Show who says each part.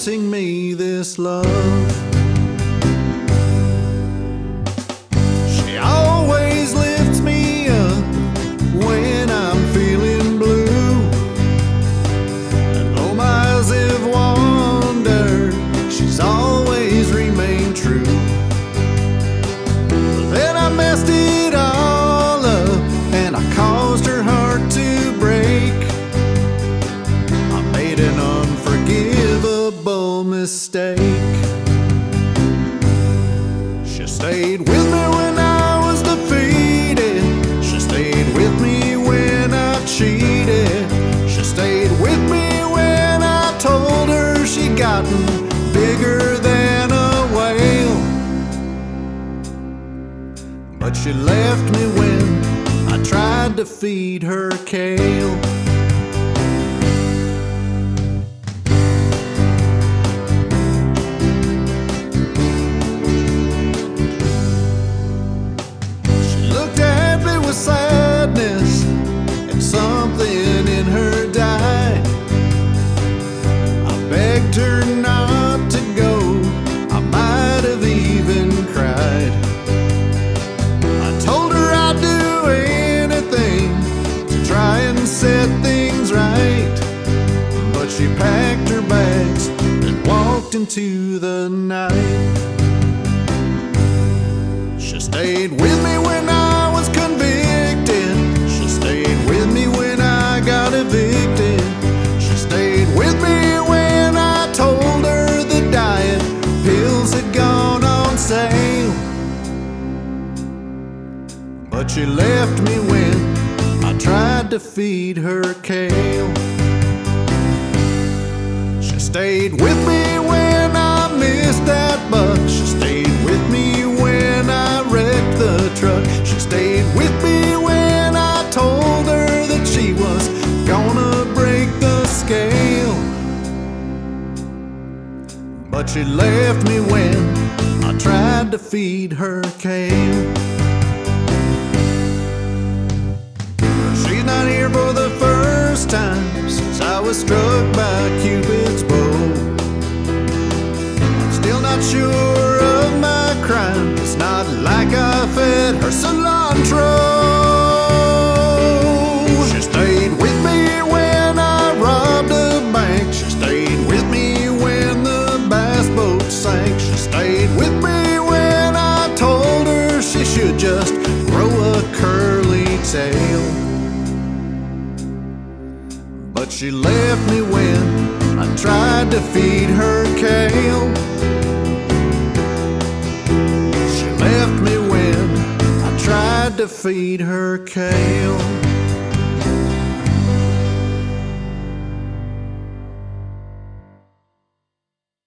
Speaker 1: promising me this love. She always lifts me up when I'm feeling blue, and though my eyes have wandered, she's always remained true. But then I messed it all up, and I caused her heart to break. I made an unforgivable mistake. She stayed with me when I was defeated. She stayed with me when I cheated. She stayed with me when I told her she'd gotten bigger than a whale. But she left me when I tried to feed her kale. With sadness and something in her died. I begged her not to go, I might have even cried. I told her I'd do anything to try and set things right, but she packed her bags and walked into the night. She stayed with me when I was convicted. She stayed with me when I got evicted. She stayed with me when I told her the diet pills had gone on sale. But she left me when I tried to feed her kale. She stayed with me when I missed that buck. She stayed with me when I wrecked the truck. She stayed with me when I told her that she was gonna break the scale. But she left me when I tried to feed her kale. She's not here for the first time since I was struck by Cupid's bow. I'm still not sure of my crime. It's not like I fed her cilantro. She stayed with me when I robbed a bank. She stayed with me when the bass boat sank. She stayed with me when I told her she should just grow a curly tail. But she left me when I tried to feed her kale. She left me when I tried to feed her kale.